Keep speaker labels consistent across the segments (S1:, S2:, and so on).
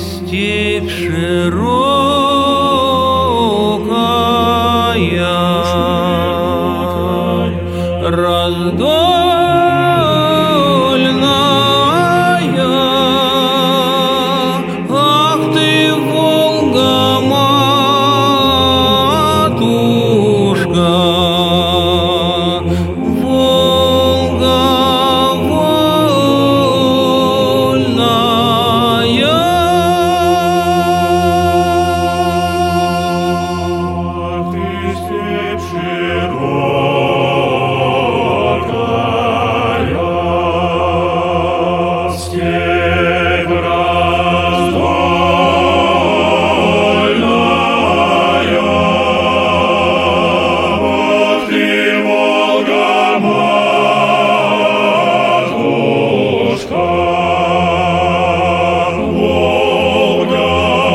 S1: степь широкая, раздольная, ах ты, Волга, матушка, Волга вольная.
S2: Ах ты, степь широкая, степь раздольная, ах ты, Волга, матушка, Волга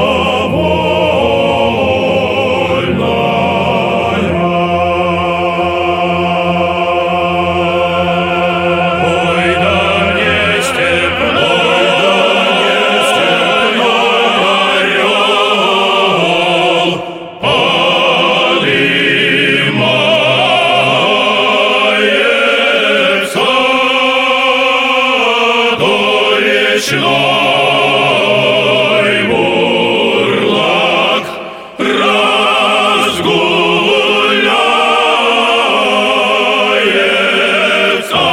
S2: вольная. Ой, да не степной, орел подымается до речной бурлак разгуляется.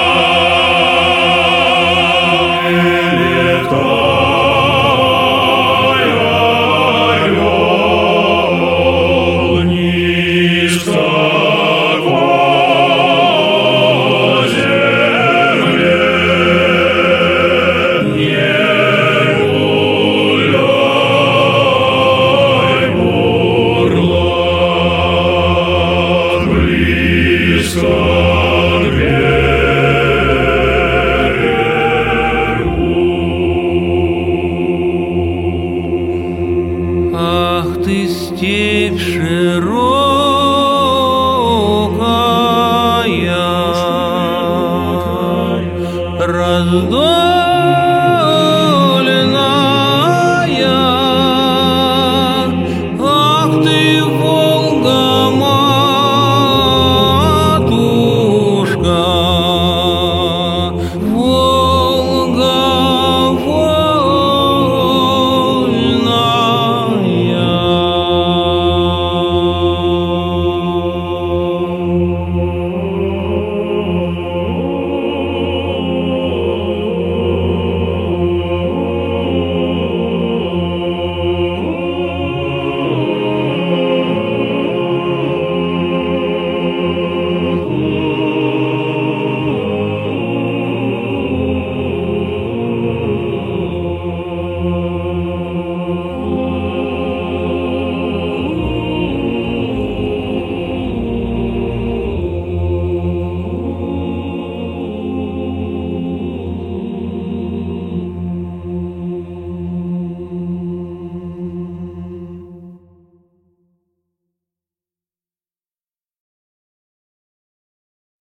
S2: Летай, орел, низко к земле, не гуляй, бурлак, близко к берегу.
S1: Ах ты, степь широкая,